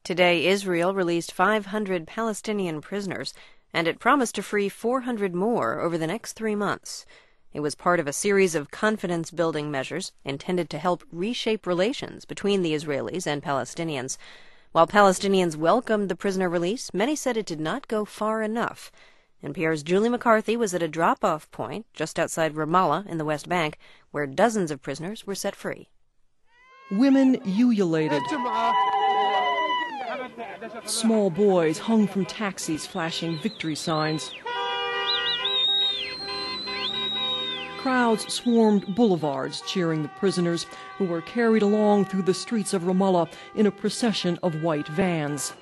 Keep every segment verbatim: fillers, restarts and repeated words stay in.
Today, Israel released five hundred Palestinian prisoners, and it promised to free four hundred more over the next three months. It was part of a series of confidence-building measures intended to help reshape relations between the Israelis and Palestinians. While Palestinians welcomed the prisoner release, many said it did not go far enough. N P R's Julie McCarthy was at a drop-off point just outside Ramallah in the West Bank, where dozens of prisoners were set free. Women ululated. Small boys hung from taxis flashing victory signs. Crowds swarmed boulevards cheering the prisoners, who were carried along through the streets of Ramallah in a procession of white vans.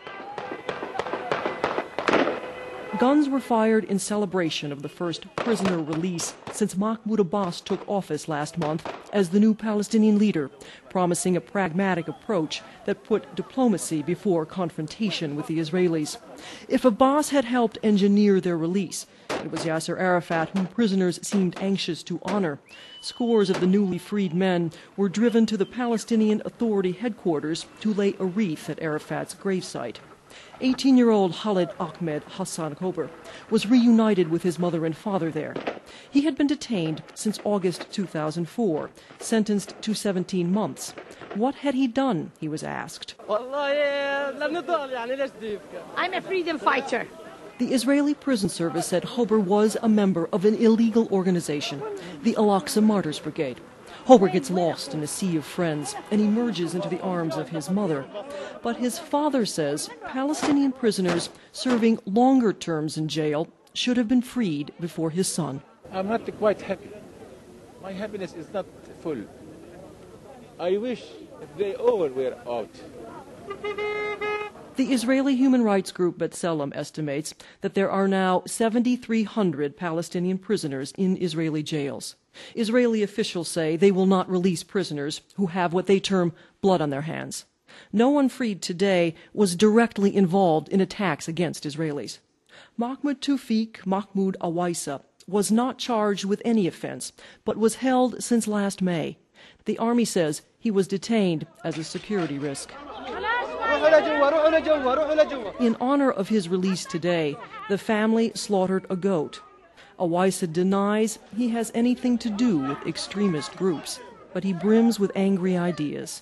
Guns were fired in celebration of the first prisoner release since Mahmoud Abbas took office last month as the new Palestinian leader, promising a pragmatic approach that put diplomacy before confrontation with the Israelis. If Abbas had helped engineer their release, it was Yasser Arafat whom prisoners seemed anxious to honor. Scores of the newly freed men were driven to the Palestinian Authority headquarters to lay a wreath at Arafat's gravesite. eighteen-year-old Khalid Ahmed Hassan Kober was reunited with his mother and father there. He had been detained since August two thousand four, sentenced to seventeen months. What had he done, he was asked. I'm a freedom fighter. The Israeli prison service said Kober was a member of an illegal organization, the Al-Aqsa Martyrs Brigade. Kober gets lost in a sea of friends and emerges into the arms of his mother. But his father says Palestinian prisoners serving longer terms in jail should have been freed before his son. I'm not quite happy. My happiness is not full. I wish they all were out. The Israeli human rights group B'Tselem estimates that there are now seven thousand three hundred Palestinian prisoners in Israeli jails. Israeli officials say they will not release prisoners who have what they term blood on their hands. No one freed today was directly involved in attacks against Israelis. Mahmoud Tawfiq Mahmoud Awaisa was not charged with any offense, but was held since last May. The army says he was detained as a security risk. In honor of his release today, the family slaughtered a goat. Awaisa denies he has anything to do with extremist groups, but he brims with angry ideas.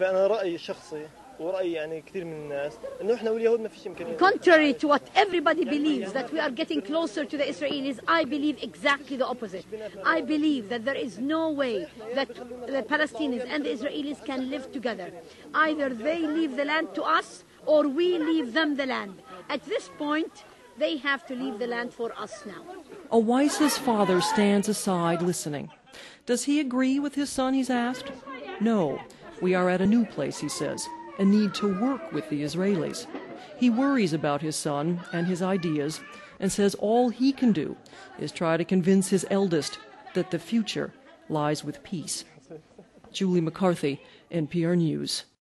Contrary to what everybody believes, that we are getting closer to the Israelis, I believe exactly the opposite. I believe that there is no way that the Palestinians and the Israelis can live together. Either they leave the land to us or we leave them the land. At this point, they have to leave the land for us now. Awaisa's father stands aside listening. Does he agree with his son, he's asked? No. We are at a new place, he says, and need to work with the Israelis. He worries about his son and his ideas and says all he can do is try to convince his eldest that the future lies with peace. Julie McCarthy, N P R News.